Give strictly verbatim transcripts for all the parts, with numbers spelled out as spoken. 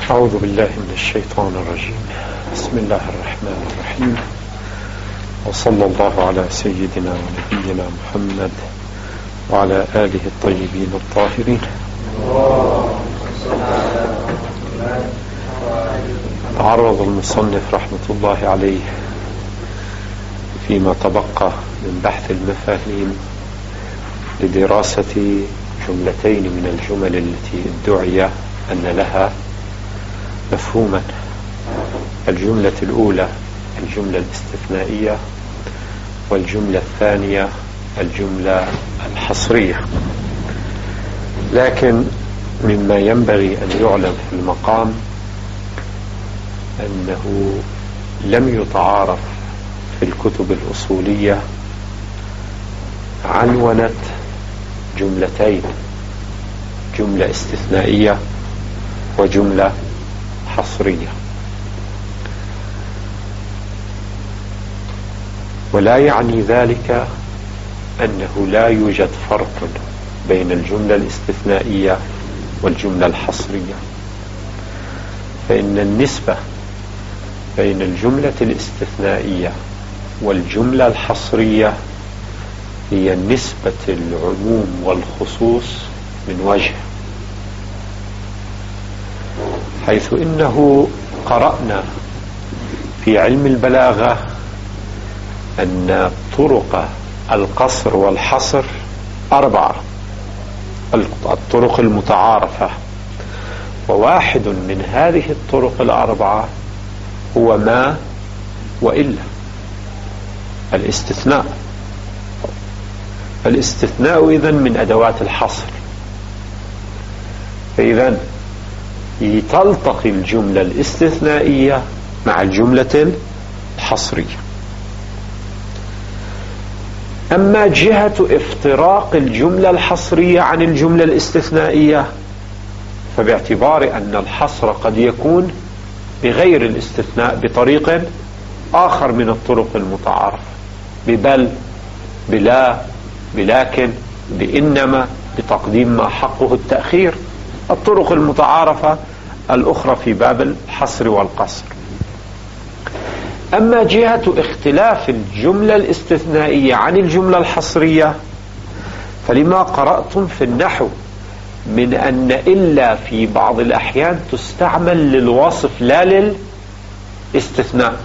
أعوذ بالله من الشيطان الرجيم. بسم الله الرحمن الرحيم، وصلى الله على سيدنا ونبينا محمد وعلى آله الطيبين الطاهرين. تعرض المصنف رحمة الله عليه فيما تبقى من بحث المفاهيم لدراسة جملتين من الجمل التي ادعي أن لها مفهوما. الجملة الأولى الجملة الاستثنائية، والجملة الثانية الجملة الحصرية. لكن مما ينبغي أن يعلم في المقام أنه لم يتعارف في الكتب الأصولية عنونة جملتين، جملة استثنائية وجملة حصرية، ولا يعني ذلك أنه لا يوجد فرق بين الجملة الاستثنائية والجملة الحصرية، فإن النسبة بين الجملة الاستثنائية والجملة الحصرية هي نسبة العموم والخصوص من وجه، حيث إنه قرأنا في علم البلاغة أن طرق القصر والحصر أربعة، الطرق المتعارفة، وواحد من هذه الطرق الأربعة هو ما وإلا، الاستثناء. الاستثناء إذن من أدوات الحصر، فإذن تلتقي الجملة الاستثنائية مع الجملة الحصرية. أما جهة افتراق الجملة الحصرية عن الجملة الاستثنائية فباعتبار أن الحصر قد يكون بغير الاستثناء بطريق آخر من الطرق المتعارفة، ببل، بلا، بلكن، بإنما، بتقديم ما حقه التأخير، الطرق المتعارفة الأخرى في باب الحصر والقصر. أما جهة اختلاف الجملة الاستثنائية عن الجملة الحصرية فلما قرأتم في النحو من أن إلا في بعض الأحيان تستعمل للوصف لا للاستثناء،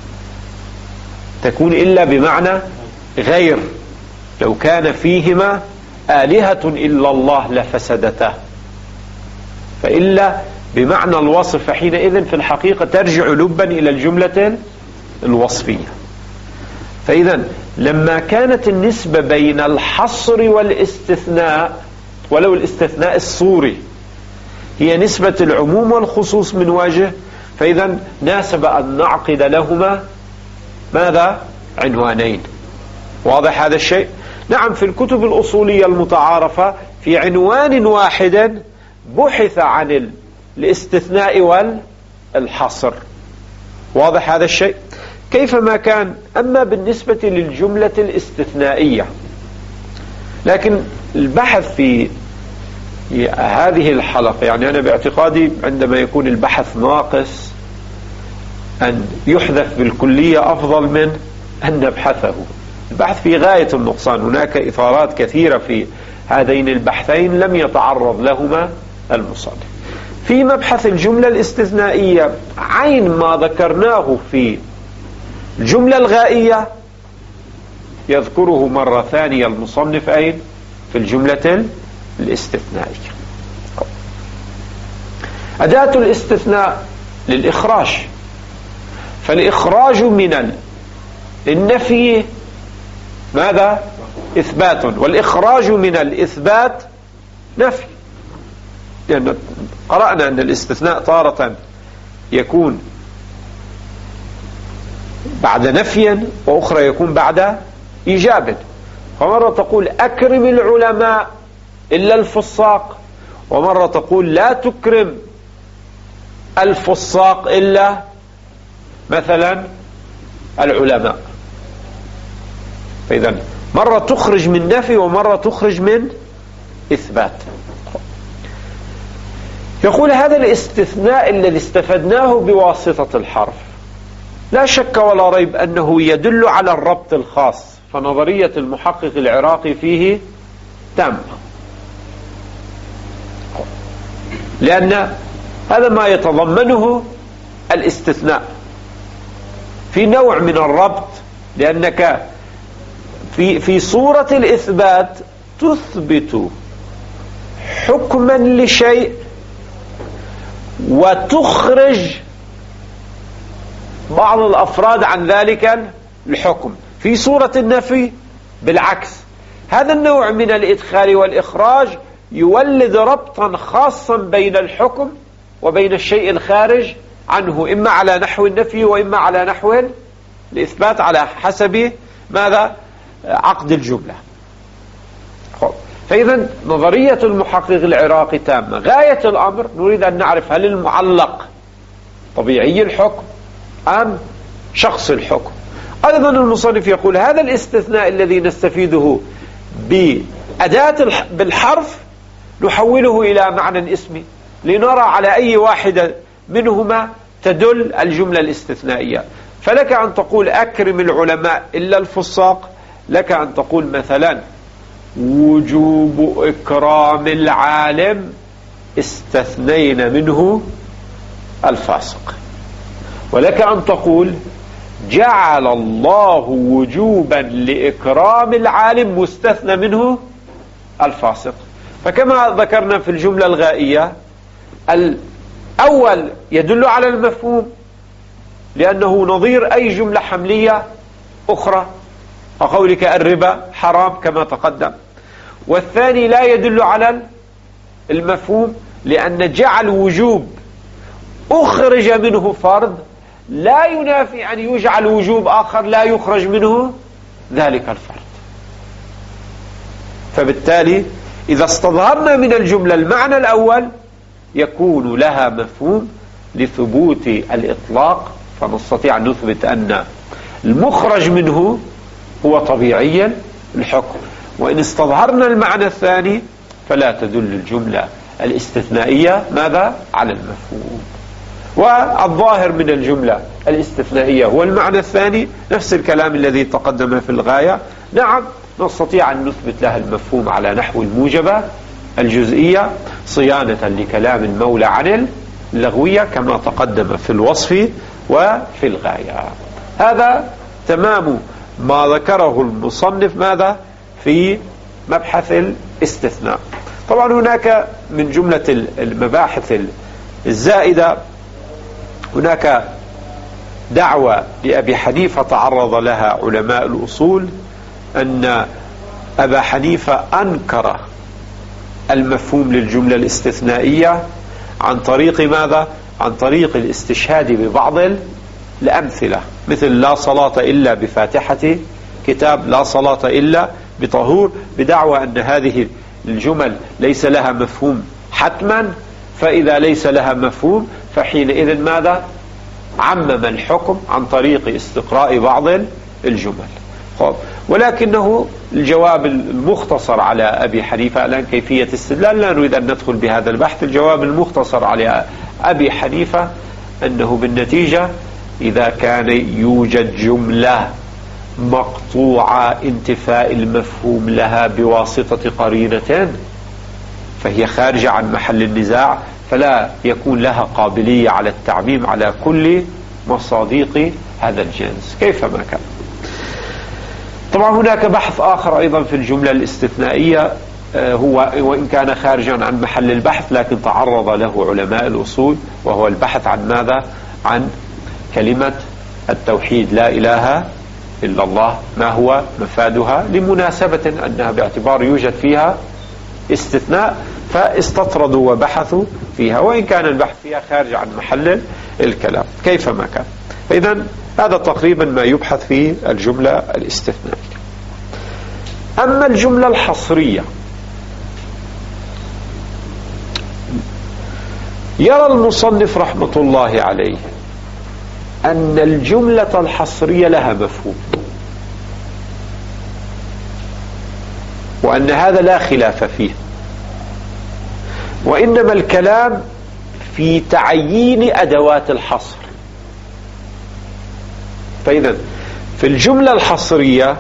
تكون إلا بمعنى غير، لو كان فيهما آلهة إلا الله لفسدتا، فإلا بمعنى الوصف، فحينئذ في الحقيقة ترجع لبا إلى الجملة الوصفية. فإذا لما كانت النسبة بين الحصر والاستثناء، ولو الاستثناء الصوري، هي نسبة العموم والخصوص من وجه، فإذا ناسب أن نعقد لهما ماذا؟ عنوانين. واضح هذا الشيء؟ نعم، في الكتب الأصولية المتعارفة في عنوان واحد بحث عن الاستثناء والحصر. واضح هذا الشيء؟ كيفما كان. أما بالنسبة للجملة الاستثنائية، لكن البحث في هذه الحلقة، يعني أنا باعتقادي عندما يكون البحث ناقص أن يحذف بالكلية أفضل من أن نبحثه. البحث في غاية النقصان، هناك إثارات كثيرة في هذين البحثين لم يتعرض لهما المصنف. في مبحث الجملة الاستثنائية عين ما ذكرناه في الجملة الغائية يذكره مرة ثانية المصنف أين؟ في الجملة الاستثنائية. أداة الاستثناء للإخراج، فالإخراج من النفي ماذا؟ إثبات، والإخراج من الإثبات نفي، لأن قرأنا أن الاستثناء تارة يكون بعد نفي وأخرى يكون بعد إيجاب، فمرة تقول أكرم العلماء إلا الفساق، ومرة تقول لا تكرم الفساق إلا مثلا العلماء. فإذا مرة تخرج من نفي ومرة تخرج من إثبات. يقول هذا الاستثناء الذي استفدناه بواسطة الحرف لا شك ولا ريب أنه يدل على الربط الخاص، فنظرية المحقق العراقي فيه تامة، لأن هذا ما يتضمنه الاستثناء في نوع من الربط، لأنك في في صورة الإثبات تثبت حكما لشيء وتخرج بعض الأفراد عن ذلك الحكم. في صورة النفي بالعكس، هذا النوع من الإدخال والإخراج يولد ربطا خاصا بين الحكم وبين الشيء الخارج عنه، إما على نحو النفي وإما على نحو الإثبات، على حسب ماذا؟ عقد الجملة. فإذا نظرية المحقق العراقي تامة. غاية الأمر نريد أن نعرف هل المعلق طبيعي الحكم أم شخص الحكم. أيضا المصنف يقول هذا الاستثناء الذي نستفيده بأداة بالحرف نحوله إلى معنى اسمي لنرى على أي واحدة منهما تدل الجملة الاستثنائية. فلك أن تقول أكرم العلماء إلا الفساق، لك أن تقول مثلا وجوب إكرام العالم استثنينا منه الفاسق، ولك أن تقول جعل الله وجوبا لإكرام العالم مستثنى منه الفاسق. فكما ذكرنا في الجملة الغائية، الأول يدل على المفهوم لأنه نظير أي جملة حملية أخرى، وقولك الربا حرام كما تقدم. والثاني لا يدل على المفهوم لأن جعل وجوب أخرج منه فرض لا ينافي أن يجعل وجوب آخر لا يخرج منه ذلك الفرض. فبالتالي إذا استظهرنا من الجملة المعنى الأول يكون لها مفهوم لثبوت الإطلاق، فنستطيع أن نثبت أن المخرج منه هو طبيعي الحكم. وإن استظهرنا المعنى الثاني فلا تدل الجملة الاستثنائية ماذا؟ على المفهوم. والظاهر من الجملة الاستثنائية هو المعنى الثاني، نفس الكلام الذي تقدم في الغاية. نعم نستطيع أن نثبت لها المفهوم على نحو الموجبة الجزئية صيانة لكلام المولى عن اللغوية كما تقدم في الوصف وفي الغاية. هذا تمام ما ذكره المصنف ماذا؟ في مبحث الاستثناء. طبعا هناك من جملة المباحث الزائدة هناك دعوة لأبي حنيفة تعرض لها علماء الأصول أن أبا حنيفة أنكر المفهوم للجملة الاستثنائية عن طريق ماذا؟ عن طريق الاستشهاد ببعض الأمثلة، مثل لا صلاة إلا بفاتحة كتاب، لا صلاة إلا بطهور، بدعوى أن هذه الجمل ليس لها مفهوم حتما، فإذا ليس لها مفهوم فحينئذ ماذا؟ عمم الحكم عن طريق استقراء بعض الجمل. خب. ولكنه الجواب المختصر على أبي حنيفة، الآن كيفية استدلال لا نريد أن ندخل بهذا البحث، الجواب المختصر على أبي حنيفة أنه بالنتيجة إذا كان يوجد جملة مقطوعة انتفاء المفهوم لها بواسطة قرينة فهي خارجة عن محل النزاع، فلا يكون لها قابلية على التعميم على كل مصادق هذا الجنس كيفما كان. طبعا هناك بحث آخر أيضا في الجملة الاستثنائية، هو وإن كان خارجا عن محل البحث لكن تعرض له علماء الأصول، وهو البحث عن ماذا؟ عن كلمة التوحيد لا إله إلا الله، ما هو مفادها، لمناسبة أنها باعتبار يوجد فيها استثناء فاستطردوا وبحثوا فيها، وإن كان البحث فيها خارج عن محل الكلام كيفما كان. إذن هذا تقريبا ما يبحث في الجملة الاستثنائية. أما الجملة الحصرية يرى المصنف رحمة الله عليه أن الجملة الحصرية لها مفهوم، وأن هذا لا خلاف فيه، وإنما الكلام في تعيين أدوات الحصر. فإذا في الجملة الحصرية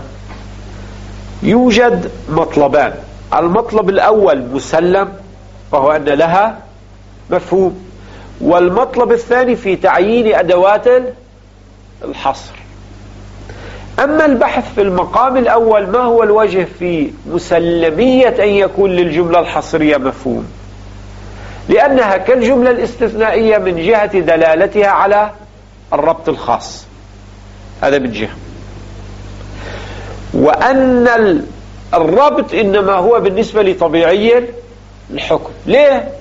يوجد مطلبان: المطلب الأول مسلم وهو أن لها مفهوم، والمطلب الثاني في تعيين أدوات الحصر. أما البحث في المقام الأول، ما هو الوجه في مسلمية أن يكون للجملة الحصرية مفهوم؟ لأنها كالجملة الاستثنائية من جهة دلالتها على الربط الخاص، هذا من جهة، وأن الربط إنما هو بالنسبة لطبيعي الحكم. ليه؟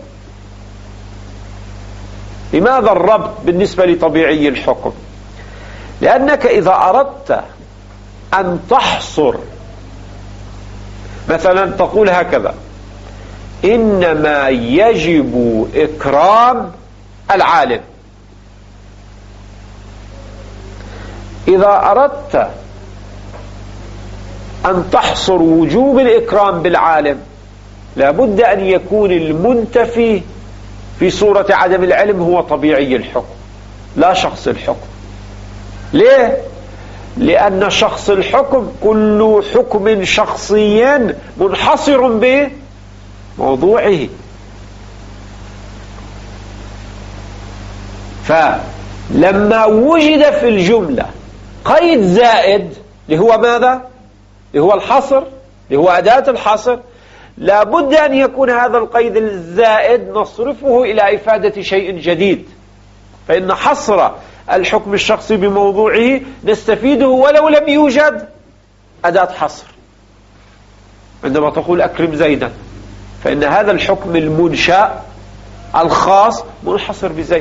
لماذا الربط بالنسبة لطبيعي الحكم؟ لأنك إذا أردت أن تحصر، مثلا تقول هكذا: إنما يجب إكرام العالم. إذا أردت أن تحصر وجوب الإكرام بالعالم لابد أن يكون المنتفي في صورة عدم العلم هو طبيعي الحكم لا شخص الحكم. ليه؟ لأن شخص الحكم كل حكم شخصي منحصر بموضوعه. فلما وجد في الجملة قيد زائد اللي هو ماذا؟ اللي هو الحصر، اللي هو أداة الحصر، لابد أن يكون هذا القيد الزائد نصرفه إلى إفادة شيء جديد. فإن حصر الحكم الشخصي بموضوعه نستفيده ولو لم يوجد أداة حصر. عندما تقول أكرم زيدا فإن هذا الحكم المنشأ الخاص منحصر بزيد.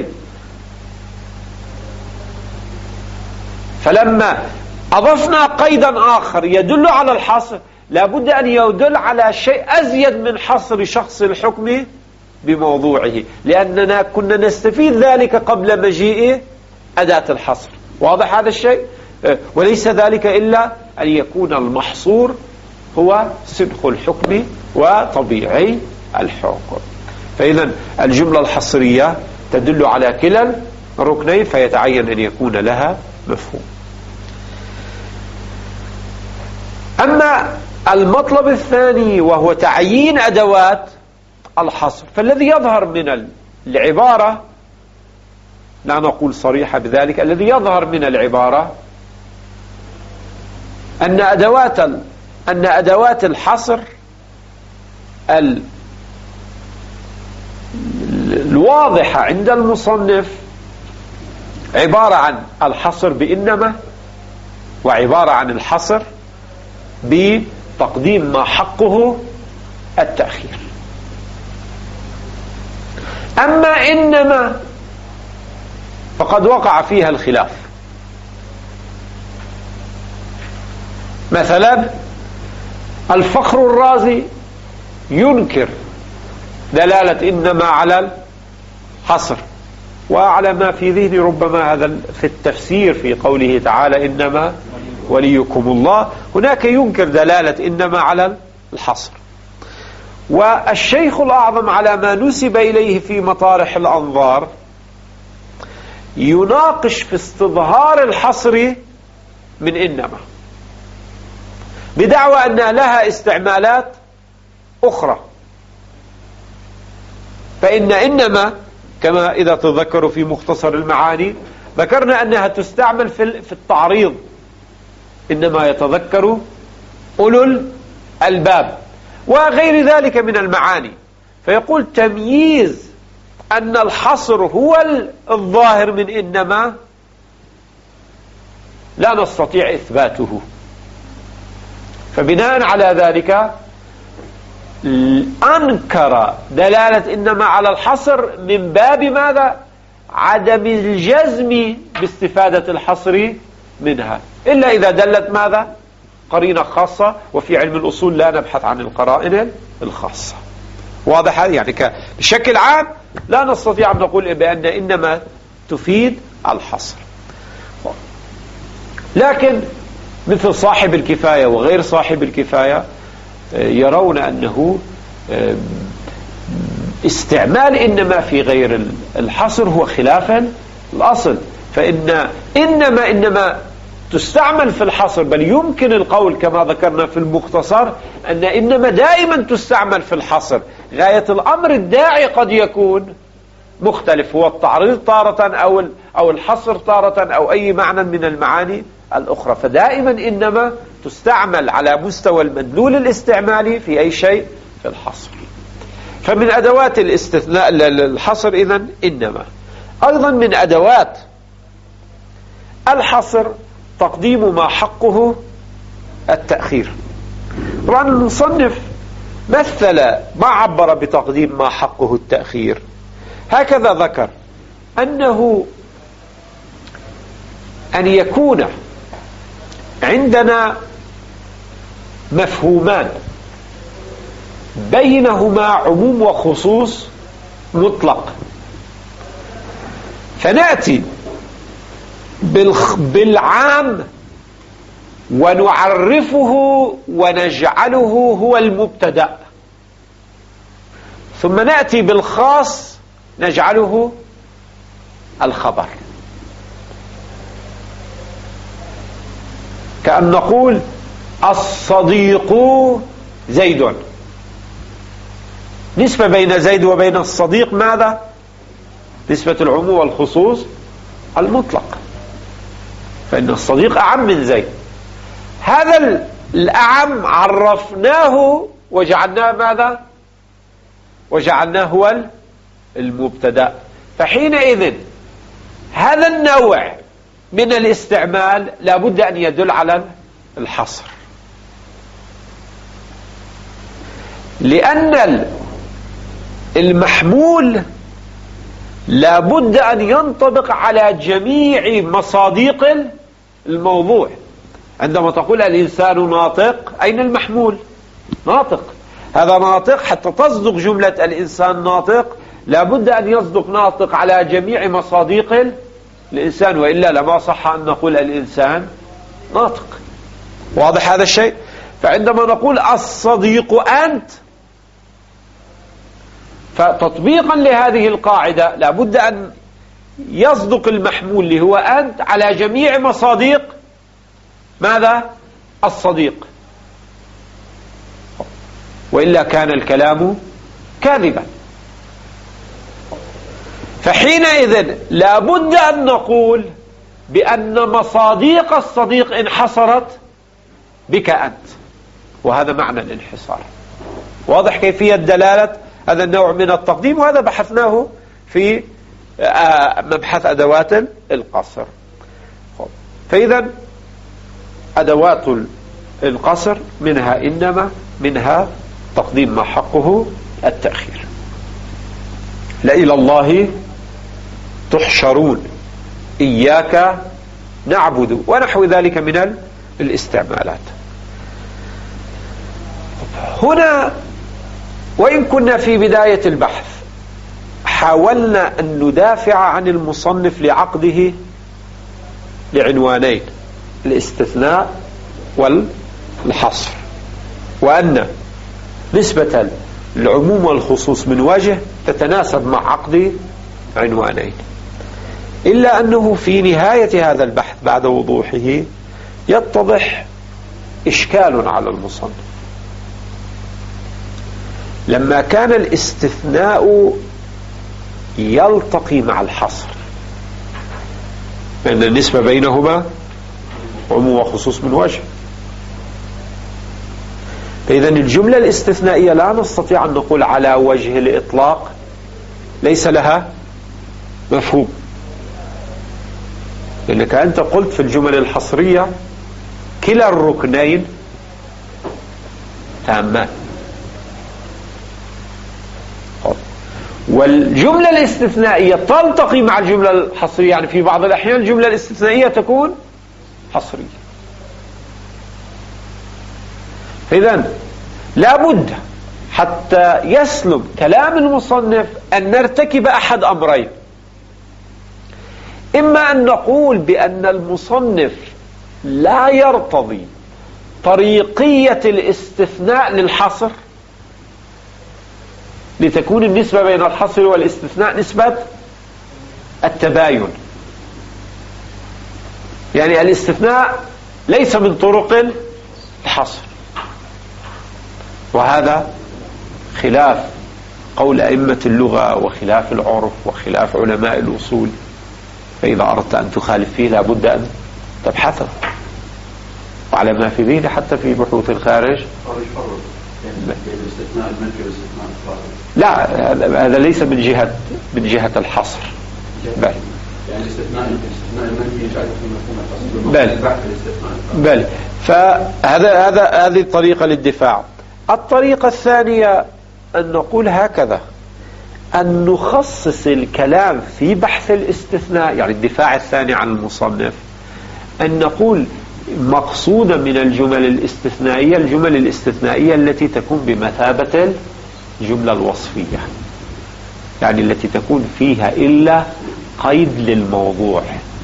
فلما أضفنا قيدا آخر يدل على الحصر لابد أن يدل على شيء أزيد من حصر شخص الحكم بموضوعه، لأننا كنا نستفيد ذلك قبل مجيء أداة الحصر. واضح هذا الشيء؟ وليس ذلك إلا أن يكون المحصور هو صدق الحكم وطبيعي الحكم. فإذا الجملة الحصرية تدل على كلا الركنين فيتعين أن يكون لها مفهوم. أما المطلب الثاني وهو تعيين أدوات الحصر، فالذي يظهر من العبارة، لا نقول صريحة بذلك، الذي يظهر من العبارة أن أدوات أن أدوات الحصر الواضحة عند المصنف عبارة عن الحصر بإنما، وعبارة عن الحصر بتقديم ما حقه التأخير. أما إنما فقد وقع فيها الخلاف. مثلا الفخر الرازي ينكر دلالة إنما على الحصر، وعلى ما في ذهني ربما هذا في التفسير في قوله تعالى إنما وليكم الله، هناك ينكر دلالة إنما على الحصر. والشيخ الأعظم على ما نسب إليه في مطارح الأنظار يناقش في استظهار الحصر من إنما بدعوى أن لها استعمالات أخرى. فإن إنما كما إذا تذكروا في مختصر المعاني ذكرنا أنها تستعمل في التعريض، إنما يتذكر أولو الألباب وغير ذلك من المعاني. فيقول تمييز أن الحصر هو الظاهر من إنما لا نستطيع إثباته. فبناء على ذلك أنكر دلالة إنما على الحصر من باب ماذا؟ عدم الجزم باستفادة الحصر منها، إلا إذا دلت ماذا؟ قرينة خاصة، وفي علم الأصول لا نبحث عن القرائن الخاصة. واضح؟ يعني بشكل عام لا نستطيع أن نقول بأن إنما تفيد الحصر. لكن مثل صاحب الكفاية وغير صاحب الكفاية يرون أنه استعمال إنما في غير الحصر هو خلاف الأصل، فإن إنما إنما تستعمل في الحصر، بل يمكن القول كما ذكرنا في المختصر أن إنما دائما تستعمل في الحصر. غاية الأمر الداعي قد يكون مختلف، هو التعريض تارة أو أو الحصر تارة أو أي معنى من المعاني الأخرى. فدائما إنما تستعمل على مستوى المدلول الاستعمالي في أي شيء في الحصر. فمن أدوات الاستثناء الحصر إذن إنما. أيضا من أدوات الحصر تقديم ما حقه التأخير. طبعا المصنف مثل ما عبر بتقديم ما حقه التأخير، هكذا ذكر أنه أن يكون عندنا مفهومان بينهما عموم وخصوص مطلق، فنأتي بالعام ونعرفه ونجعله هو المبتدأ، ثم نأتي بالخاص نجعله الخبر. كأن نقول الصديق زيد، نسبة بين زيد وبين الصديق ماذا؟ نسبة العموم والخصوص المطلق، فإن الصديق أعم من زيد. هذا الأعم عرفناه وجعلناه ماذا؟ وجعلناه هو المبتدأ. فحينئذ هذا النوع من الاستعمال لا بد أن يدل على الحصر، لأن المحمول لا بد أن ينطبق على جميع مصادق الموضوع. عندما تقول الإنسان ناطق، أين المحمول؟ ناطق، هذا ناطق. حتى تصدق جملة الإنسان ناطق لا بد أن يصدق ناطق على جميع مصادق الإنسان، وإلا لما صح أن نقول الإنسان ناطق. واضح هذا الشيء؟ فعندما نقول الصديق أنت، فتطبيقا لهذه القاعدة لا بد أن يصدق المحمول اللي هو أنت على جميع مصادق ماذا؟ الصديق، وإلا كان الكلام كاذبا. فحينئذ لا بد أن نقول بأن مصادق الصديق انحصرت بك أنت، وهذا معنى الانحصار. واضح كيفية دلالة هذا النوع من التقديم، وهذا بحثناه في مبحث أدوات القصر. فإذا أدوات القصر منها إنما، منها تقديم ما حقه التأخير. لإلى الله تحشرون إياك نعبد ونحو ذلك من الاستعمالات. هنا وإن كنا في بداية البحث حاولنا أن ندافع عن المصنف لعقده لعنوانين: الاستثناء والحصر، وأن نسبة العموم والخصوص من وجه تتناسب مع عقد عنوانين، إلا أنه في نهاية هذا البحث بعد وضوحه يتضح إشكال على المصنف. لما كان الاستثناء يلتقي مع الحصر، لأن النسبة بينهما عموم وخصوص من وجه، فإذا الجملة الاستثنائية لا نستطيع أن نقول على وجه الإطلاق ليس لها مفهوم، لأنك أنت قلت في الجمل الحصرية كلا الركنين تامان، والجملة الاستثنائية تلتقي مع الجملة الحصرية، يعني في بعض الأحيان الجملة الاستثنائية تكون حصرية. فإذا لا بد حتى يسلم كلام المصنف أن نرتكب أحد أمرين: إما أن نقول بأن المصنف لا يرتضي طريقية الاستثناء للحصر، لتكون النسبة بين الحصر والاستثناء نسبة التباين. يعني الاستثناء ليس من طرق الحصر، وهذا خلاف قول أئمة اللغة وخلاف العرف وخلاف علماء الأصول، فإذا أردت أن تخالف فيه لابد أن تبحثه، وعلى ما في ذهني حتى في بحوث الخارج. لا، هذا ليس من جهة من جهة الحصر، بل يعني الاستثناء الاستثناء المنفي يجعل في مفهوم الحصر. بل بل فهذا هذا هذه الطريقة للدفاع. الطريقة الثانية أن نقول هكذا، أن نخصص الكلام في بحث الاستثناء، يعني الدفاع الثاني عن المصنف، أن نقول مقصودا من الجمل الاستثنائية الجمل الاستثنائية التي تكون بمثابة الجملة الوصفية، يعني التي تكون فيها إلا قيد للموضوع.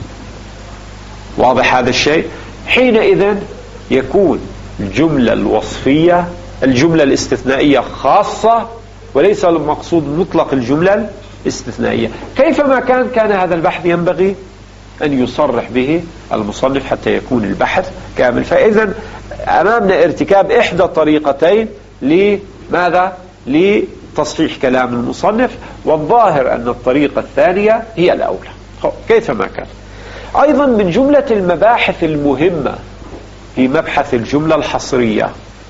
واضح هذا الشيء؟ حينئذ يكون الجملة الوصفية الجملة الاستثنائية خاصة، وليس المقصود مطلق الجملة الاستثنائية. كيفما كان كان هذا البحث ينبغي أن يصرح به المصنف حتى يكون البحث كامل. فإذا أمامنا ارتكاب إحدى الطريقتين لماذا؟ لتصحيح كلام المصنف، والظاهر أن الطريقة الثانية هي الأولى كيفما كان. أيضا من جملة المباحث المهمة في مبحث الجملة الحصرية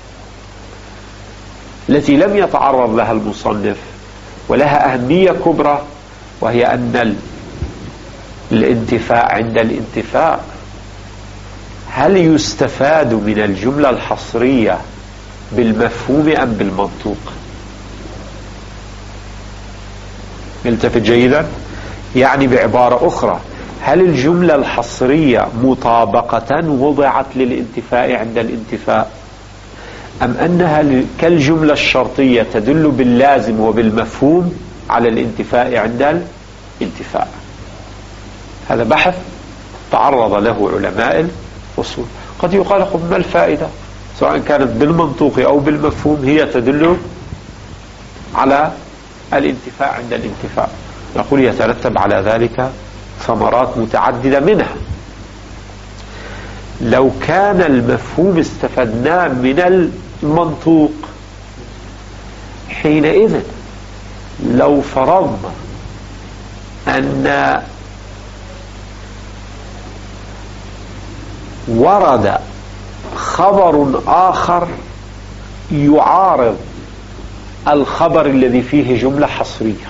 التي لم يتعرض لها المصنف ولها أهمية كبرى، وهي أن الانتفاء عند الانتفاء هل يستفاد من الجملة الحصرية بالمفهوم أم بالمنطوق؟ التفت جيدا، يعني بعبارة أخرى، هل الجملة الحصرية مطابقة وضعت للانتفاء عند الانتفاء، أم أنها كالجملة الشرطية تدل باللازم وبالمفهوم على الانتفاء عند الانتفاء؟ هذا بحث تعرض له علماء الأصول. قد يقال لكم ما الفائدة سواء كانت بالمنطوق أو بالمفهوم، هي تدل على الانتفاع عند الانتفاع. نقول يترتب على ذلك ثمرات متعددة، منها لو كان المفهوم استفدناه من المنطوق، حينئذ لو فرضنا أن ورد خبر آخر يعارض الخبر الذي فيه جملة حصرية،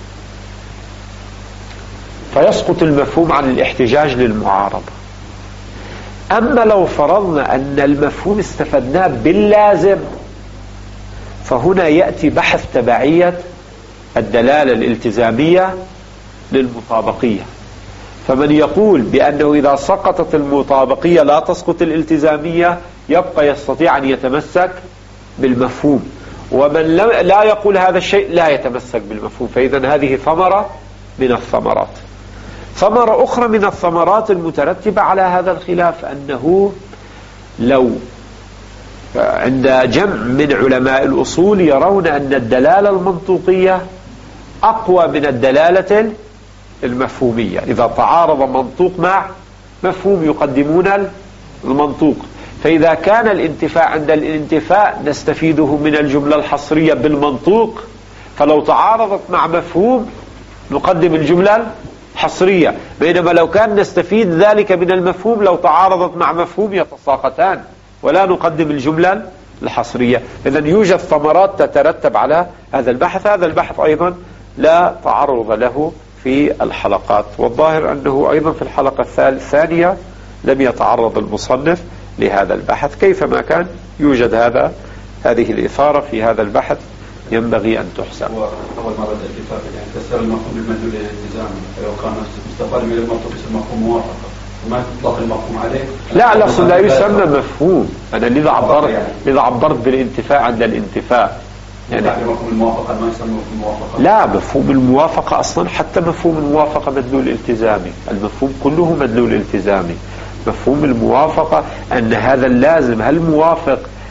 فيسقط المفهوم عن الاحتجاج للمعارضة. أما لو فرضنا أن المفهوم استفدناه باللازم، فهنا يأتي بحث تبعية الدلالة الالتزامية للمطابقية. فمن يقول بأنه إذا سقطت المطابقية لا تسقط الالتزامية يبقى يستطيع أن يتمسك بالمفهوم، ومن لا يقول هذا الشيء لا يتمسك بالمفهوم. فإذا هذه ثمرة من الثمرات. ثمرة أخرى من الثمرات المترتبة على هذا الخلاف أنه لو عند جمع من علماء الأصول يرون أن الدلالة المنطوقية أقوى من الدلالة المفهومية، إذا تعارض منطوق مع مفهوم يقدمون المنطوق. فإذا كان الانتفاع عند الانتفاء نستفيده من الجملة الحصرية بالمنطوق، فلو تعارضت مع مفهوم نقدم الجملة الحصرية، بينما لو كان نستفيد ذلك من المفهوم لو تعارضت مع مفهوم يتساقطان ولا نقدم الجملة الحصرية. إذن يوجد ثمرات تترتب على هذا البحث. هذا البحث أيضا لا تعرض له في الحلقات، والظاهر أنه أيضا في الحلقة الثانية لم يتعرض المصنف لهذا البحث. كيفما كان يوجد هذا هذه الإثارة في هذا البحث ينبغي أن تحسن. أول مرة الاتفاق يعني تسأل المفهوم بالمدلول الالتزام، لو كان مستقل من المنطق اسم مفهوم موافقة وما تطلق المفهوم عليه. لا لا لا يسمى مفهوم. أنا لذا عبرت يعني. لذا عبرت بالانتفاع عند الانتفاع. يعني مفهوم الموافقة ما يسمى مفهوم الموافقة. لا، مفهوم الموافقة أصلا حتى مفهوم الموافقة مدلول التزامي، المفهوم كله مدلول التزامي. مفهوم الموافقة أن هذا اللازم هل موافق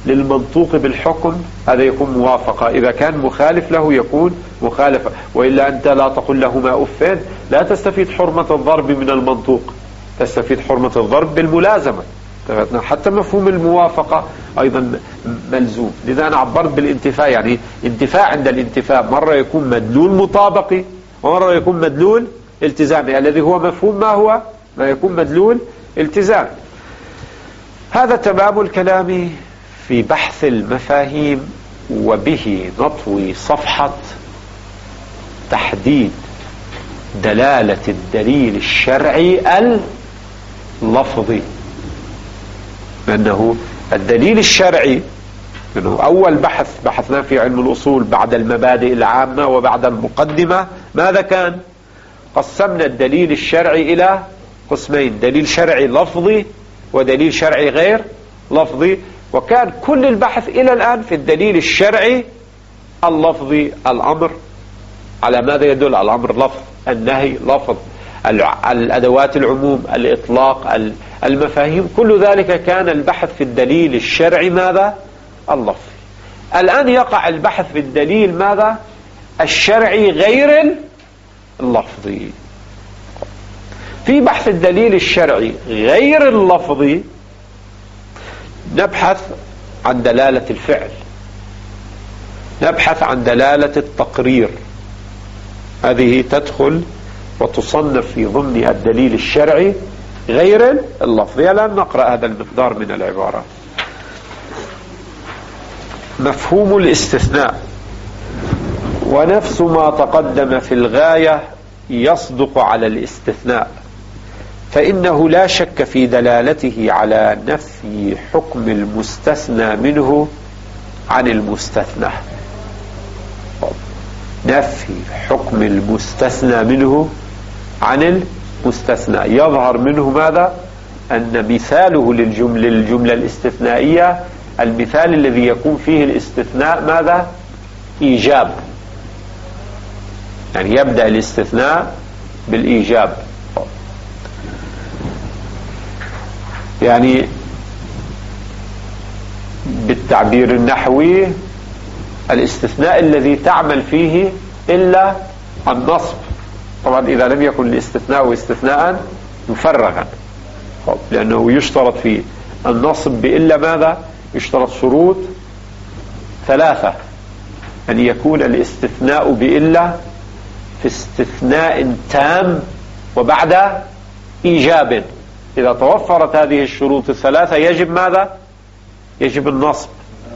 للمنطوق بالحكم هذا يكون موافقة، إذا كان مخالف له يكون مخالفة، وإلا أنت لا تقول لهما أفين، لا تستفيد حرمة الضرب من المنطوق، تستفيد حرمة الضرب بالملازمة. حتى مفهوم الموافقة أيضا ملزوم. لذا أنا عبرت بالانتفاء، يعني انتفاء عند الانتفاء مرة يكون مدلول مطابقي ومرة يكون مدلول التزامي، الذي هو مفهوم ما هو ما يكون مدلول التزام. هذا تمام الكلام في بحث المفاهيم، وبه نطوي صفحة تحديد دلالة الدليل الشرعي اللفظي. لأنه الدليل الشرعي لأنه أول بحث بحثنا في علم الأصول بعد المبادئ العامة وبعد المقدمة ماذا كان؟ قسمنا الدليل الشرعي إلى قسمين: دليل شرعي لفظي ودليل شرعي غير لفظي. وكان كل البحث إلى الآن في الدليل الشرعي اللفظي. الأمر على ماذا يدل؟ الأمر لفظ، النهي لفظ، الأدوات العموم، الإطلاق، المفاهيم، كل ذلك كان البحث في الدليل الشرعي ماذا؟ اللفظي. الآن يقع البحث في الدليل ماذا؟ الشرعي غير اللفظي. في بحث الدليل الشرعي غير اللفظي نبحث عن دلالة الفعل، نبحث عن دلالة التقرير، هذه تدخل وتصنف في ضمن الدليل الشرعي غير اللفظي. الآن نقرأ هذا المقدار من العبارة. مفهوم الاستثناء: ونفس ما تقدم في الغاية يصدق على الاستثناء، فإنه لا شك في دلالته على نفي حكم المستثنى منه عن المستثنى. نفي حكم المستثنى منه عن المستثنى يظهر منه ماذا؟ أن مثاله للجملة, للجملة الاستثنائية المثال الذي يكون فيه الاستثناء ماذا؟ إيجاب، يعني يبدأ الاستثناء بالإيجاب. يعني بالتعبير النحوي الاستثناء الذي تعمل فيه إلا النصب. طبعا إذا لم يكن الاستثناء استثناء مفرغا، لأنه يشترط في النصب بإلا ماذا؟ يشترط شروط ثلاثة: أن يكون الاستثناء بإلا في استثناء تام وبعد إيجاب. إذا توفرت هذه الشروط الثلاثة يجب ماذا؟ يجب النصب.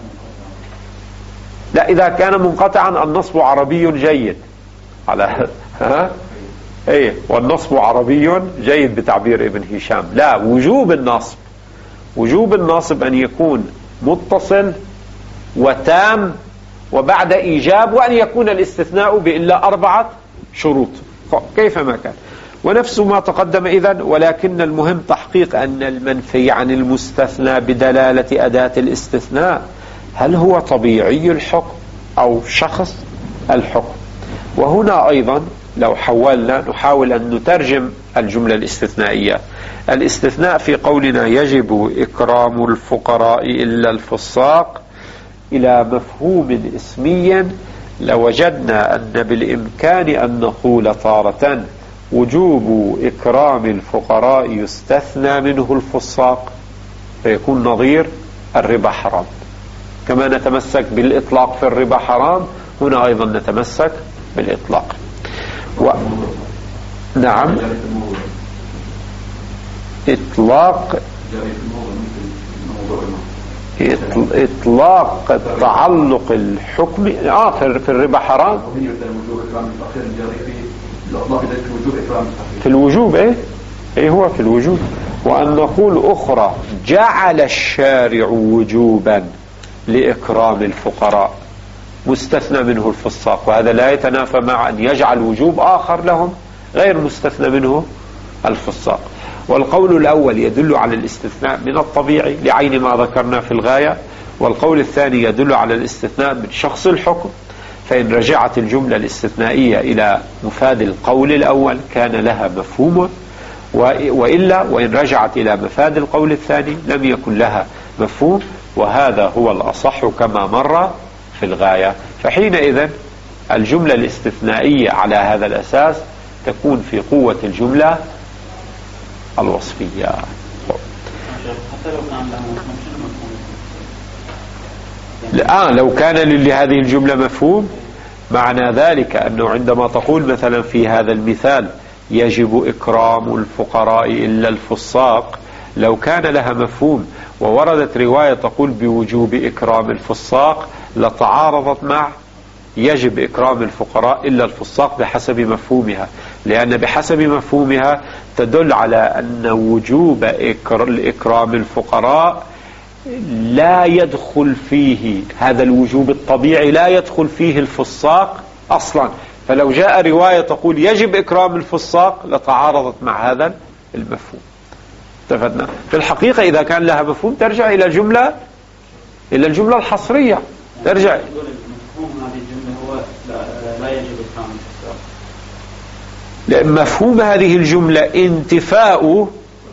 لا، إذا كان منقطعا النصب عربي جيد على ها ايه والنصب عربي جيد بتعبير ابن هشام. لا، وجوب النصب، وجوب النصب أن يكون متصل وتام وبعد إيجاب، وأن يكون الاستثناء بإلا أربعة شروط كيفما كان. ونفس ما تقدم إذن، ولكن المهم تحقيق أن المنفي عن المستثنى بدلالة أداة الاستثناء هل هو طبيعي الحكم أو شخص الحكم. وهنا أيضا لو حولنا نحاول أن نترجم الجملة الاستثنائية. الاستثناء في قولنا يجب إكرام الفقراء إلا الفساق إلى مفهوم اسمي، لوجدنا أن بالإمكان أن نقول تارة وجوب إكرام الفقراء يستثنى منه الفساق، فيكون نظير الربا حرام. كما نتمسك بالإطلاق في الربا حرام، هنا أيضا نتمسك بالإطلاق. و... نعم، إطلاق إطلاق التعلق الحكم آه في الربا حرام في الوجوب. إيه إيه هو في الوجوب. وأن نقول أخرى جعل الشارع وجوبا لإكرام الفقراء مستثنى منه الفساق، وهذا لا يتنافى مع أن يجعل وجوب آخر لهم غير مستثنى منه الفساق. والقول الأول يدل على الاستثناء من الطبيعي لعين ما ذكرنا في الغاية، والقول الثاني يدل على الاستثناء من شخص الحكم. فإن رجعت الجملة الاستثنائية إلى مفاد القول الأول كان لها مفهوم، وإلا وإن رجعت إلى مفاد القول الثاني لم يكن لها مفهوم. وهذا هو الأصح كما مر في الغاية. فحينئذ الجملة الاستثنائية على هذا الأساس تكون في قوة الجملة الوصفية. الآن لو كان لهذه الجملة مفهوم، معنى ذلك أنه عندما تقول مثلا في هذا المثال يجب إكرام الفقراء إلا الفساق، لو كان لها مفهوم ووردت رواية تقول بوجوب إكرام الفساق لتعارضت مع يجب إكرام الفقراء إلا الفساق بحسب مفهومها، لأن بحسب مفهومها تدل على أن وجوب إكرام الفقراء لا يدخل فيه هذا الوجوب الطبيعي، لا يدخل فيه الفساق أصلا. فلو جاء رواية تقول يجب إكرام الفساق لتعارضت مع هذا المفهوم. استفدنا في الحقيقة إذا كان لها مفهوم ترجع إلى جملة إلى الجملة الحصرية، ترجع مفهوم هذه الجملة هو لا يجب إكرام الفساق. مفهوم هذه الجملة انتفاء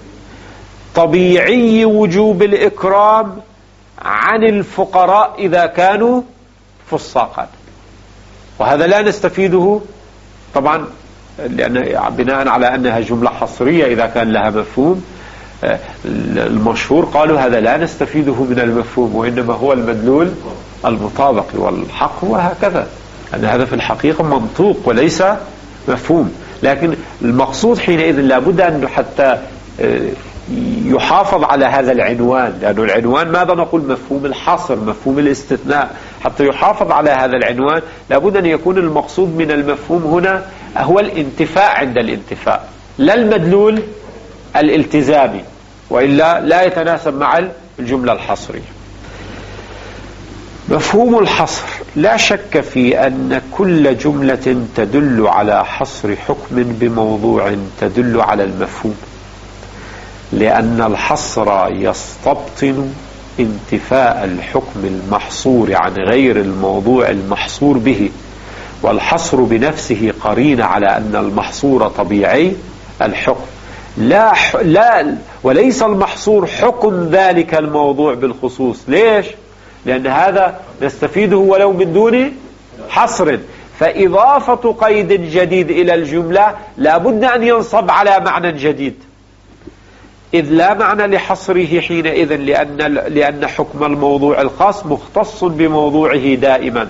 طبيعي وجوب الإكرام عن الفقراء إذا كانوا فساقا، وهذا لا نستفيده طبعا لأن بناء على أنها جملة حصرية إذا كان لها مفهوم. المشهور قالوا هذا لا نستفيده من المفهوم، وإنما هو المدلول المطابق، والحق هو هكذا أن هذا في الحقيقة منطوق وليس مفهوم. لكن المقصود حينئذ لابد أن حتى يحافظ على هذا العنوان، لأنه العنوان ماذا نقول؟ مفهوم الحصر، مفهوم الاستثناء. حتى يحافظ على هذا العنوان لابد أن يكون المقصود من المفهوم هنا هو الانتفاء عند الانتفاء، لا المدلول الالتزامي، وإلا لا يتناسب مع الجملة الحصرية. مفهوم الحصر لا شك في أن كل جملة تدل على حصر حكم بموضوع تدل على المفهوم، لأن الحصر يستبطن انتفاء الحكم المحصور عن غير الموضوع المحصور به، والحصر بنفسه قرين على أن المحصور طبيعي الحكم، لا, لا وليس المحصور حكم ذلك الموضوع بالخصوص. ليش؟ لأن هذا نستفيده ولو من دون حصر. فإضافة قيد جديد إلى الجملة لابد أن ينصب على معنى جديد، إذ لا معنى لحصره حينئذ، لأن, لأن حكم الموضوع الخاص مختص بموضوعه دائما.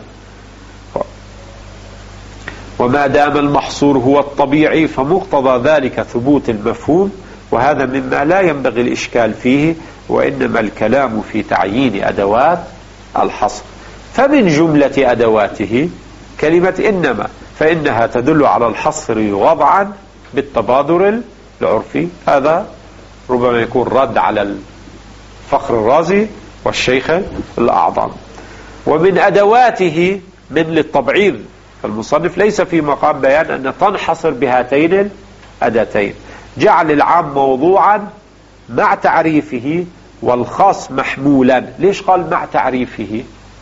وما دام المحصور هو الطبيعي فمقتضى ذلك ثبوت المفهوم، وهذا مما لا ينبغي الإشكال فيه، وإنما الكلام في تعيين أدوات الحصر. فمن جملة أدواته كلمة إنما، فإنها تدل على الحصر وضعا بالتبادر العرفي. هذا ربما يكون رد على الفخر الرازي والشيخ الأعظم. ومن أدواته من للتبعيض، فالمصنف ليس في مقام بيان أن تنحصر بهاتين الأداتين، جعل العام موضوعا مع تعريفه والخاص محمولا. ليش قال مع تعريفه؟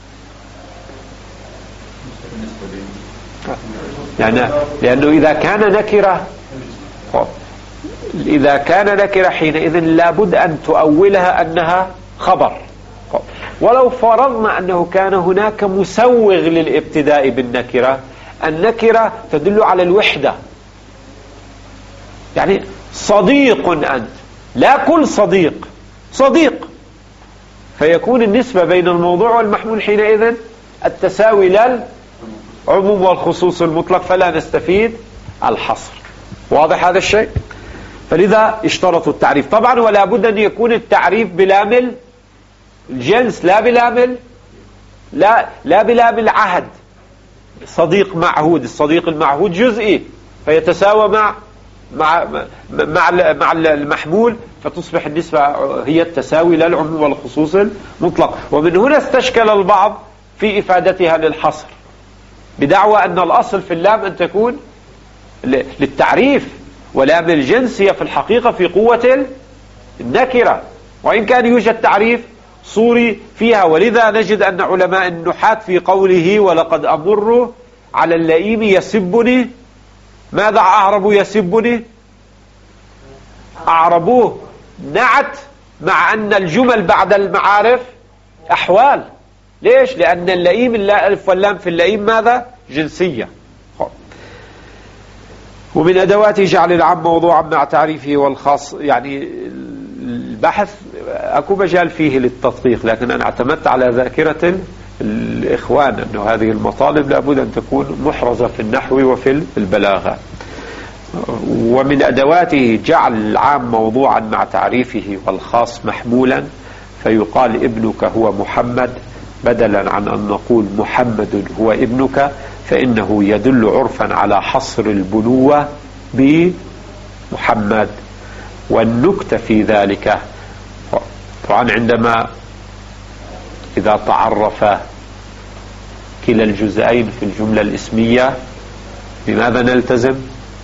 يعني لأنه إذا كان نكرة إذا كان نكرة حينئذ لابد أن تؤولها أنها خبر. ولو فرضنا أنه كان هناك مسوغ للابتداء بالنكرة، النكرة تدل على الوحدة، يعني صديق أنت، لا كل صديق، صديق، فيكون النسبة بين الموضوع والمحمول حينئذ التساوي للعموم والخصوص المطلق، فلا نستفيد الحصر. واضح هذا الشيء؟ فلذا اشترطوا التعريف طبعا، ولا بد أن يكون التعريف بلام الجنس، لا بلام لا لا بلام العهد. صديق معهود، الصديق المعهود جزئي فيتساوى مع مع مع مع المحمول، فتصبح النسبة هي التساوي لا العموم والخصوص المطلق. ومن هنا استشكل البعض في إفادتها للحصر بدعوى أن الأصل في اللام أن تكون للتعريف، ولام الجنس هي في الحقيقة في قوة النكرة، وإن كان يوجد تعريف صوري فيها. ولذا نجد أن علماء النحاة في قوله ولقد أمر على اللئيم يسبني، ماذا أعربوا يسبني؟ أعربوه نعت، مع أن الجمل بعد المعارف أحوال. ليش؟ لأن اللئيم الألف واللام في اللئيم ماذا؟ جنسية. ومن أدوات جعل العام موضوعا مع تعريفه والخاص، يعني البحث أكو مجال فيه للتدقيق، لكن أنا اعتمدت على ذاكرة الإخوان أنه هذه المطالب لابد أن تكون محرزة في النحو وفي البلاغة. ومن أدواته جعل العام موضوعا مع تعريفه والخاص محمولا، فيقال ابنك هو محمد بدلا عن أن نقول محمد هو ابنك، فإنه يدل عرفا على حصر البنوة بمحمد. والنكتة في ذلك طبعا عندما إذا تعرف كلا الجزئين في الجملة الاسمية بماذا نلتزم؟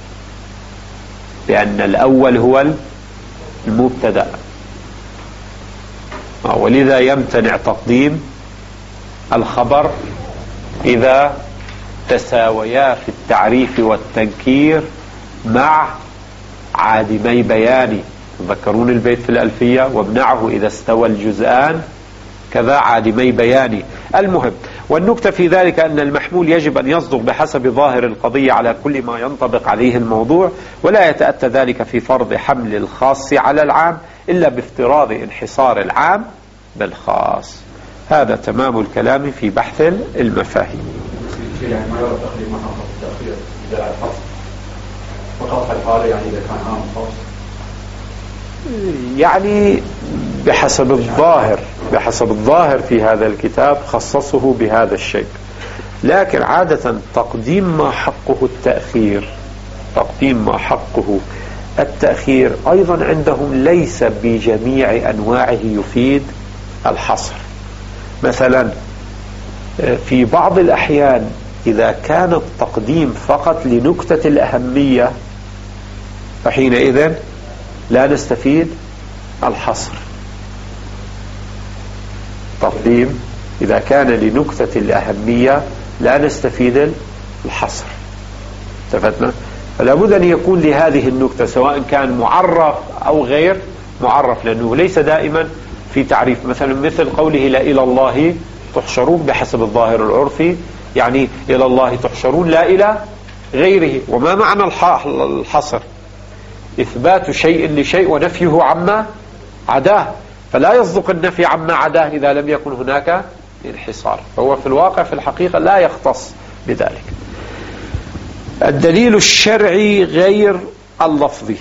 لأن الأول هو المبتدأ، ولذا يمتنع تقديم الخبر إذا تساويا في التعريف والتنكير مع عادمي بيان. تذكرون البيت في الألفية: وامنعه إذا استوى الجزآن كذا عادمي بيان. المهم، والنكتة في ذلك أن المحمول يجب أن يصدق بحسب ظاهر القضية على كل ما ينطبق عليه الموضوع، ولا يتأتى ذلك في فرض حمل الخاص على العام إلا بافتراض انحصار العام بالخاص. هذا تمام الكلام في بحث المفاهيم. يعني ما يرى تقريب ما حصل التأخير إذا الحصر فقط الحالة، يعني إذا كان عام خاص، يعني بحسب الظاهر بحسب الظاهر في هذا الكتاب خصصه بهذا الشيء، لكن عادة تقديم ما حقه التأخير تقديم ما حقه التأخير أيضا عندهم ليس بجميع أنواعه يفيد الحصر. مثلا في بعض الأحيان إذا كان التقديم فقط لنكتة الأهمية فحينئذ لا نستفيد الحصر. تقديم إذا كان لنكتة الأهمية لا نستفيد الحصر. اتفقنا؟ فلا بد أن يكون لهذه النكتة سواء كان معرف أو غير معرف، لأنه ليس دائما في تعريف. مثلا مثل قوله لا إلى الله تحشرون بحسب الظاهر العرفي، يعني إلى الله تحشرون لا إلى غيره. وما معنى الحصر؟ إثبات شيء لشيء ونفيه عما عداه، فلا يصدق النفي عما عداه إذا لم يكن هناك انحصار. فهو في الواقع في الحقيقة لا يختص بذلك. الدليل الشرعي غير اللفظي.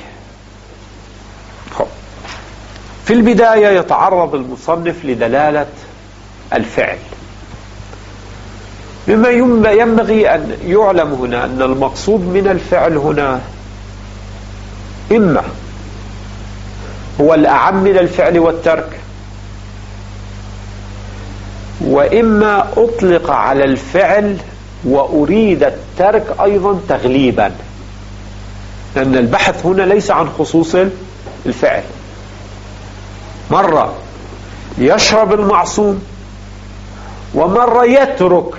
في البداية يتعرض المصنف لدلالة الفعل، مما ينبغي أن يعلم هنا أن المقصود من الفعل هنا إما هو الأعم من الفعل والترك، وإما أطلق على الفعل وأريد الترك أيضا تغليبا، لأن البحث هنا ليس عن خصوص الفعل. مرة يشرب المعصوم ومرة يترك،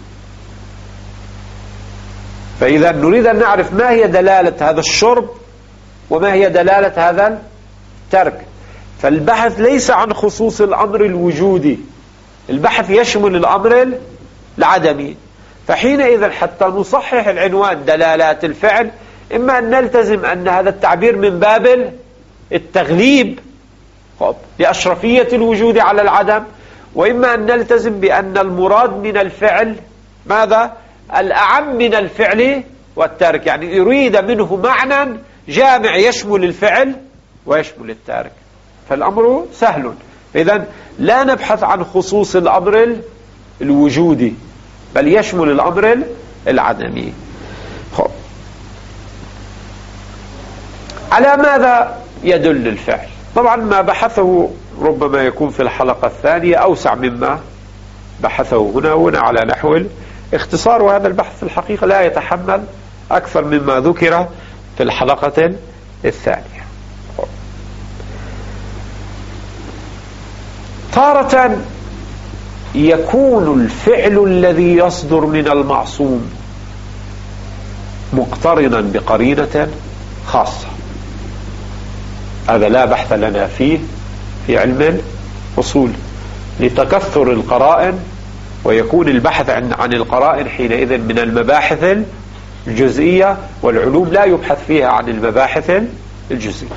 فإذا نريد أن نعرف ما هي دلالة هذا الشرب وما هي دلالة هذا الترك. فالبحث ليس عن خصوص الأمر الوجودي، البحث يشمل الأمر العدمي. فحينئذ حتى نصحح العنوان دلالات الفعل، إما أن نلتزم أن هذا التعبير من باب التغليب لأشرفية الوجود على العدم، وإما أن نلتزم بأن المراد من الفعل ماذا؟ الأعم من الفعل والترك، يعني يريد منه معنى جامع يشمل الفعل ويشمل التارك. فالأمر سهل. إذن لا نبحث عن خصوص الأمر الوجودي، بل يشمل الأمر العدمي. خب. على ماذا يدل الفعل؟ طبعا ما بحثه ربما يكون في الحلقة الثانية أوسع مما بحثه هنا هنا على نحو الاختصار، وهذا البحث في الحقيقة لا يتحمل أكثر مما ذكر في الحلقة الثانية. تارة يكون الفعل الذي يصدر من المعصوم مقترنا بقرينة خاصة، هذا لا بحث لنا فيه في علم الأصول. لتكثر القرائن، ويكون البحث عن, عن القرائن حينئذ من المباحث الجزئية، والعلوم لا يبحث فيها عن المباحث الجزئية.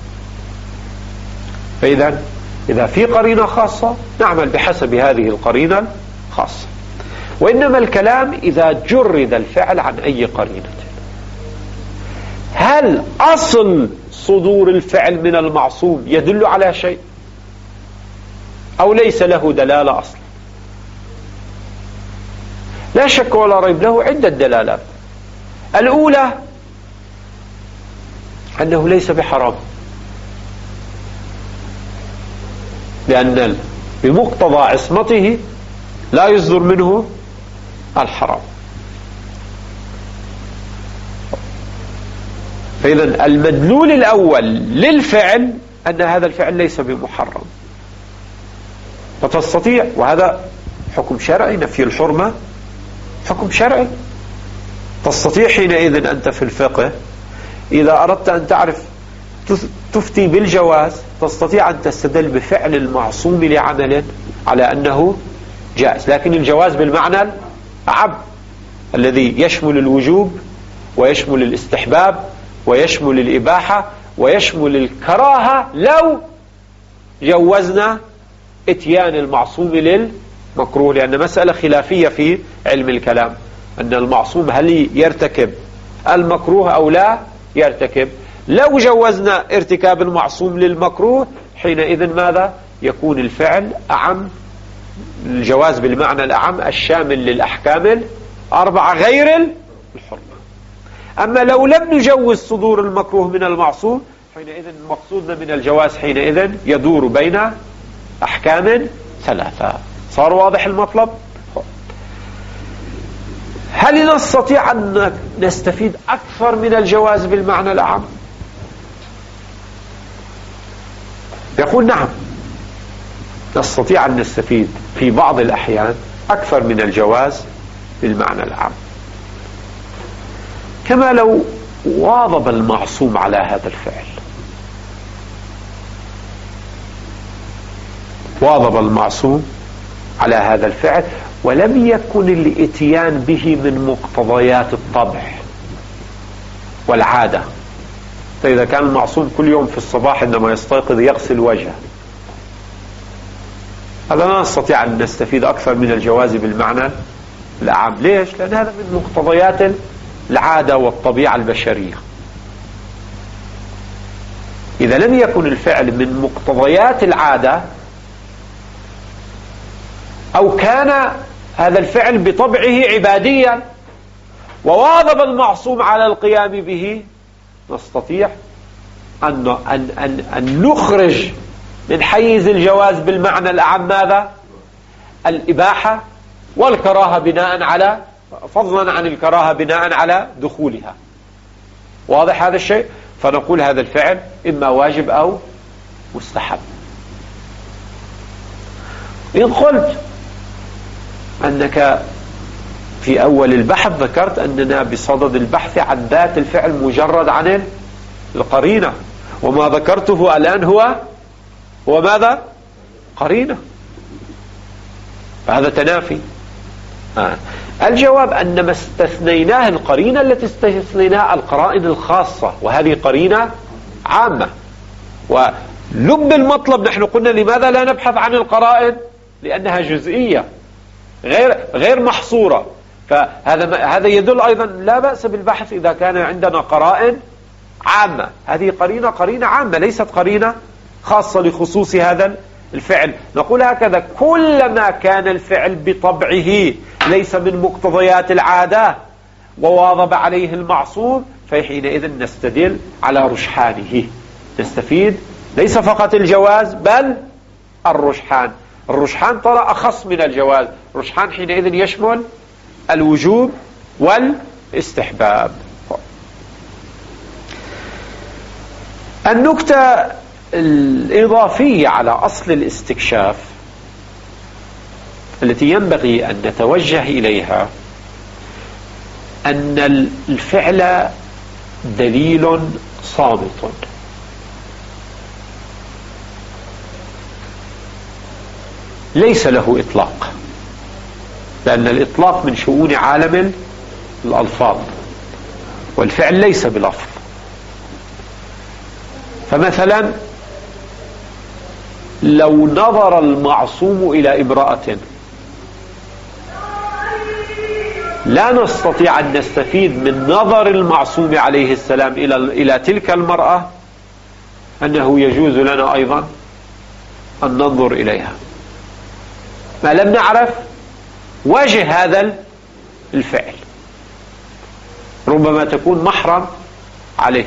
فإذا إذا في قرينة خاصة نعمل بحسب هذه القرينة الخاصة، وإنما الكلام إذا جرد الفعل عن أي قرينة. هل أصل صدور الفعل من المعصوم يدل على شيء أو ليس له دلالة أصلا؟ لا شك ولا ريب له عدة دلالات. الأولى أنه ليس بحرام، لأن بمقتضى عصمته لا يصدر منه الحرام. فإذا المدلول الأول للفعل أن هذا الفعل ليس بمحرم، فتستطيع، وهذا حكم شرعي، نفي الحرمة حكم شرعي، تستطيع حينئذ أنت في الفقه إذا أردت أن تعرف تفتي بالجواز تستطيع أن تستدل بفعل المعصوم لعمل على أنه جائز، لكن الجواز بالمعنى الأعم الذي يشمل الوجوب ويشمل الاستحباب ويشمل الإباحة ويشمل الكراهة لو جوزنا اتيان المعصوم للمكروه، لأن مسألة خلافية في علم الكلام أن المعصوم هل يرتكب المكروه أو لا يرتكب. لو جوزنا ارتكاب المعصوم للمكروه حينئذ ماذا؟ يكون الفعل أعم، الجواز بالمعنى الأعم الشامل للأحكام الأربعة غير الحرمة. أما لو لم نجوز صدور المكروه من المعصوم حينئذ مقصودنا من الجواز حينئذ يدور بين أحكام ثلاثة. صار واضح المطلب؟ هل نستطيع أن نستفيد أكثر من الجواز بالمعنى الأعم؟ يقول نعم، نستطيع أن نستفيد في بعض الأحيان أكثر من الجواز بالمعنى العام، كما لو واظب المعصوم على هذا الفعل، واظب المعصوم على هذا الفعل ولم يكن الاتيان به من مقتضيات الطبع والعادة. فإذا كان المعصوم كل يوم في الصباح عندما يستيقظ يغسل وجهه، هذا لا نستطيع أن نستفيد أكثر من الجواز بالمعنى العام. ليش؟ لأن هذا من مقتضيات العادة والطبيعة البشرية. إذا لم يكن الفعل من مقتضيات العادة أو كان هذا الفعل بطبعه عباديا وواظب المعصوم على القيام به، نستطيع أن, أن, أن, أن نخرج من حيز الجواز بالمعنى الأعم ماذا؟ الإباحة والكراهة بناء على، فضلا عن الكراهة بناء على دخولها. واضح هذا الشيء؟ فنقول هذا الفعل إما واجب أو مستحب. إن قلت أنك في أول البحث ذكرت أننا بصدد البحث عن ذات الفعل مجرد عن القرينة، وما ذكرته الآن هو هو ماذا؟ قرينة، فهذا تنافي. آه. الجواب أن ما استثنيناه القرينة التي استثنيناها القرائن الخاصة، وهذه قرينة عامة. ولب المطلب نحن قلنا لماذا لا نبحث عن القرائن؟ لأنها جزئية غير غير محصورة. فهذا هذا يدل أيضا لا بأس بالبحث إذا كان عندنا قرائن عامة. هذه قرينة قرينة عامة ليست قرينة خاصة لخصوص هذا الفعل. نقول هكذا: كلما كان الفعل بطبعه ليس من مقتضيات العادة وواظب عليه المعصوم فحينئذ نستدل على رجحانه، نستفيد ليس فقط الجواز بل الرجحان. الرجحان ترى أخص من الجواز، الرجحان حينئذ يشمل الوجوب والاستحباب. النكتة الإضافية على أصل الاستكشاف التي ينبغي أن نتوجه إليها أن الفعل دليل صامت، ليس له إطلاق، لأن الإطلاق من شؤون عالم الألفاظ، والفعل ليس بلفظ. فمثلا لو نظر المعصوم إلى امرأة، لا نستطيع أن نستفيد من نظر المعصوم عليه السلام إلى إلى تلك المرأة أنه يجوز لنا أيضا أن ننظر إليها، ما لم نعرف وجه هذا الفعل. ربما تكون محرم عليه.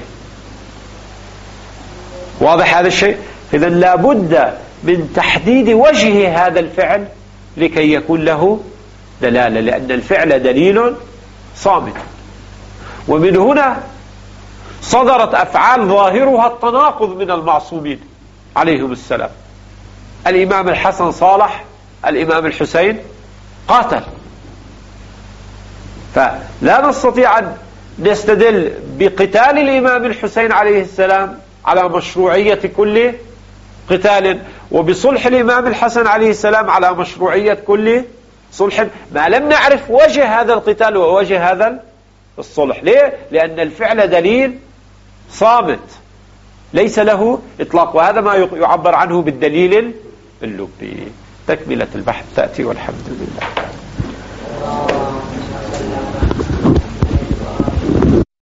واضح هذا الشيء؟ إذن لا بد من تحديد وجه هذا الفعل لكي يكون له دلالة، لأن الفعل دليل صامت. ومن هنا صدرت أفعال ظاهرها التناقض من المعصومين عليهم السلام. الإمام الحسن صالح، الإمام الحسين قاتل. فلا نستطيع أن نستدل بقتال الإمام الحسين عليه السلام على مشروعية كل قتال، وبصلح الإمام الحسن عليه السلام على مشروعية كل صلح، ما لم نعرف وجه هذا القتال ووجه هذا الصلح. ليه؟ لأن الفعل دليل صامت ليس له إطلاق، وهذا ما يعبر عنه بالدليل اللبي. تكملة البحث تأتي، والحمد لله.